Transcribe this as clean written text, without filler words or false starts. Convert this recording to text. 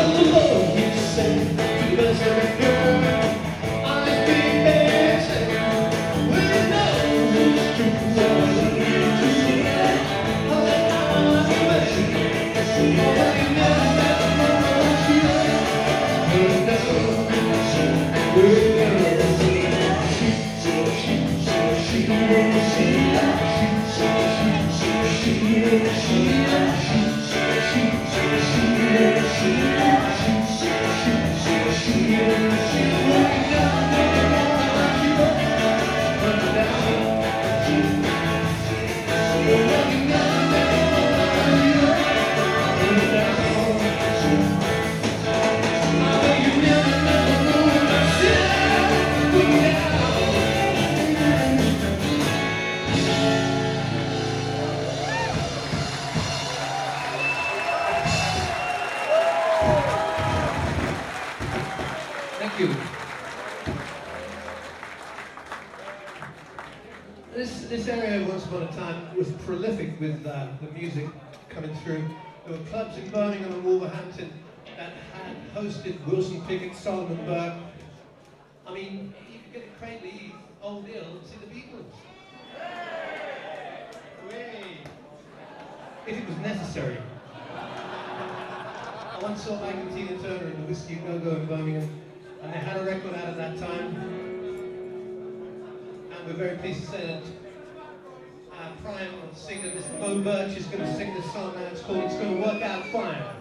This area once upon a time was prolific with the music coming through. There were clubs in Birmingham and Wolverhampton that had hosted Wilson Pickett, Solomon Burke. I mean, you could get a Cradley, Old Hill, and see the Beatles. If it was necessary. I once saw Mike and Tina Turner in the Whiskey Go-Go in Birmingham, and they had a record out at that time. And we're very pleased to say that our prime singer, Mr. Mo Birch, is going to sing this song now. It's called It's Gonna Work Out Fine.